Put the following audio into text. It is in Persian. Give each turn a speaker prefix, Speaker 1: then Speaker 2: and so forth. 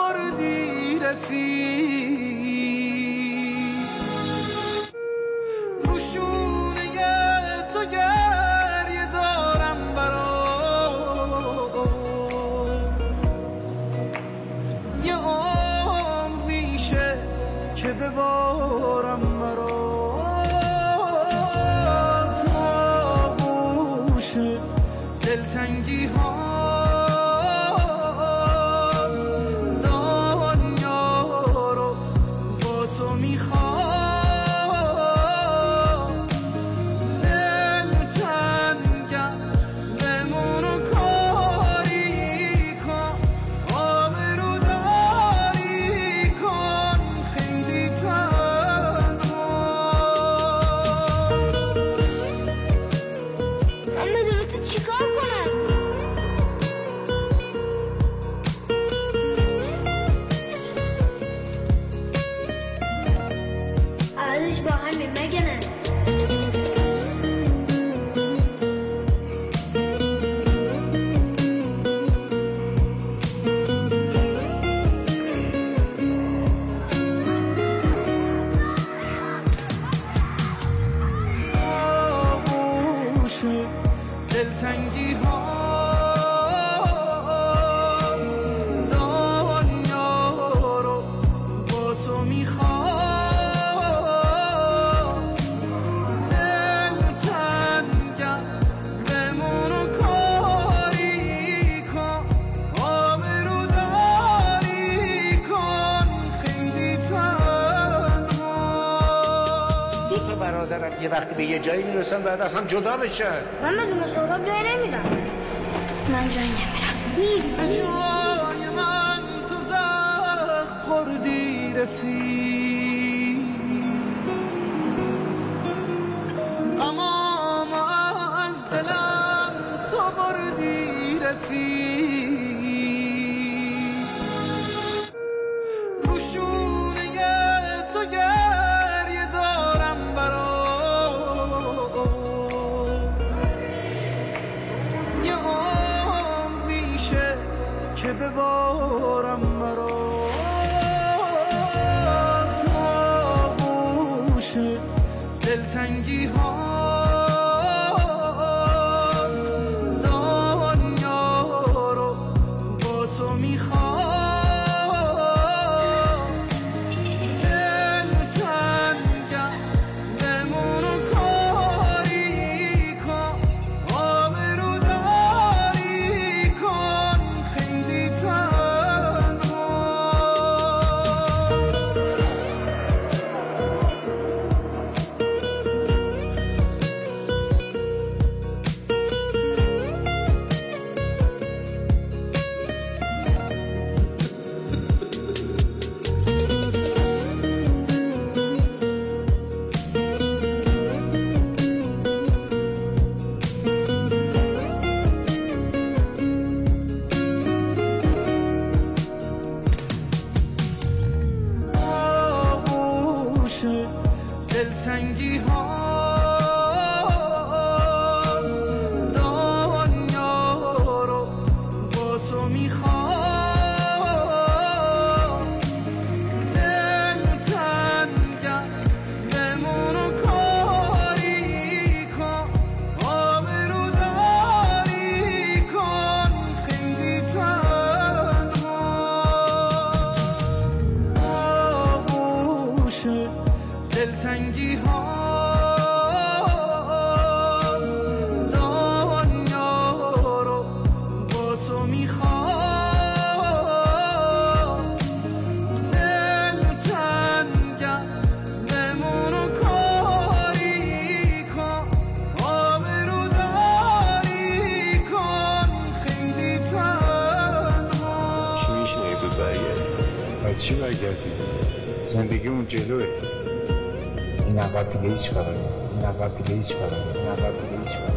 Speaker 1: بردی رفیق، روشونه تو گریه دارم برات، یه عمر میشه که ببارم مرات، تو آغوش دلتنگی ها
Speaker 2: با همین مگنه
Speaker 1: آغوش دلتنگی ها دنیا رو با تو میخوام،
Speaker 3: برادرم یه وقتی به یه جایی میرسن بعد از هم جدا بشن.
Speaker 2: من بدون سهراب جایی نمیرم. من جایی نمیرم. میری
Speaker 1: جای من تو زخم خوردی رفیق، اما از دلم تو بردی رفیق، روشونه تو گریه دارم که ببارم مرات، تو آغوش دلتنگی ها دنیا رو با تو میخوام، دلتنگم بمون و کاری کن، آبرو داری کن خیلی دلتنگی ها دنیا رو با تو میخوام، دلتنگم بمون و کاری کن، آبرو داری کن خیلی تنها، آغوش دلتنگی ها دنیا رو با تو میخوام، دلتنگم بمون و کاری کن، آبرو داری کن خیلی تنها.
Speaker 4: چی میشه یه زود برگردی؟ باید چی برگردی؟ زندگی اون جلوه. این عقب دیگه هیچ خبری، این عقب دیگه هیچ خبری، این عقب دیگه هیچ خبری.